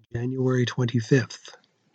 January 25th,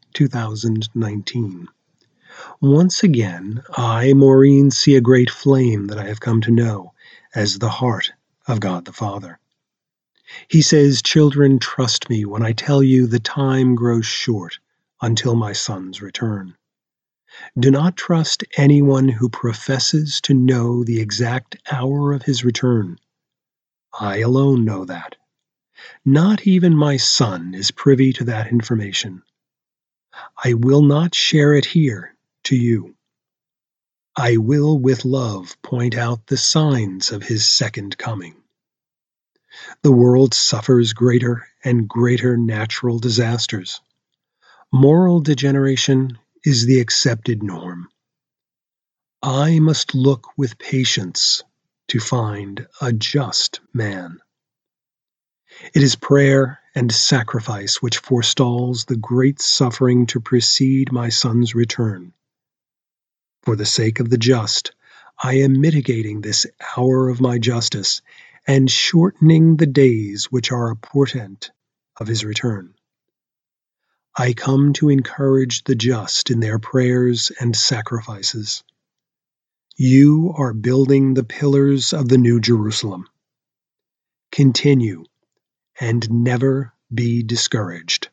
2019. Once again, I, Maureen, see a great flame that I have come to know as the heart of God the Father. He says, "Children, trust me when I tell you the time grows short until my Son's return. Do not trust anyone who professes to know the exact hour of his return. I alone know that. Not even my Son is privy to that information. I will not share it here to you. I will with love point out the signs of his second coming. The world suffers greater and greater natural disasters. Moral degeneration is the accepted norm. I must look with patience to find a just man. It is prayer and sacrifice which forestalls the great suffering to precede my Son's return. For the sake of the just, I am mitigating this hour of my justice and shortening the days which are a portent of his return. I come to encourage the just in their prayers and sacrifices. You are building the pillars of the New Jerusalem. Continue and never be discouraged."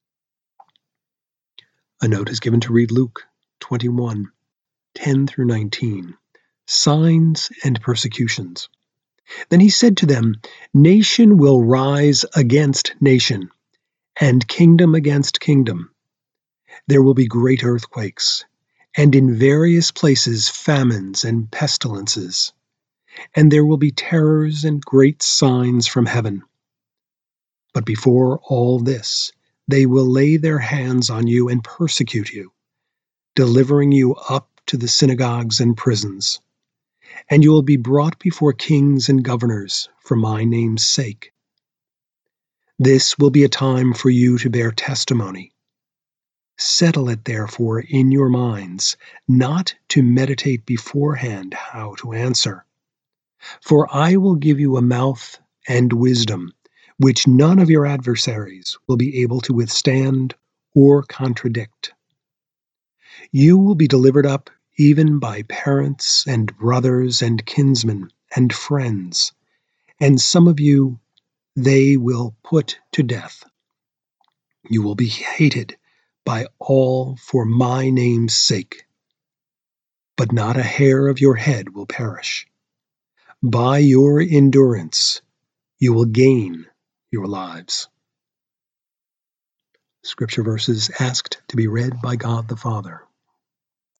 A note is given to read Luke 21:10 through 19. Signs and persecutions. Then he said to them, "Nation will rise against nation, and kingdom against kingdom. There will be great earthquakes, and in various places famines and pestilences. And there will be terrors and great signs from heaven. But before all this, they will lay their hands on you and persecute you, delivering you up to the synagogues and prisons. And you will be brought before kings and governors for my name's sake. This will be a time for you to bear testimony. Settle it therefore in your minds, not to meditate beforehand how to answer. For I will give you a mouth and wisdom, which none of your adversaries will be able to withstand or contradict. You will be delivered up even by parents and brothers and kinsmen and friends, and some of you they will put to death. You will be hated by all for my name's sake, but not a hair of your head will perish. By your endurance you will gain your lives." Scripture verses asked to be read by God the Father.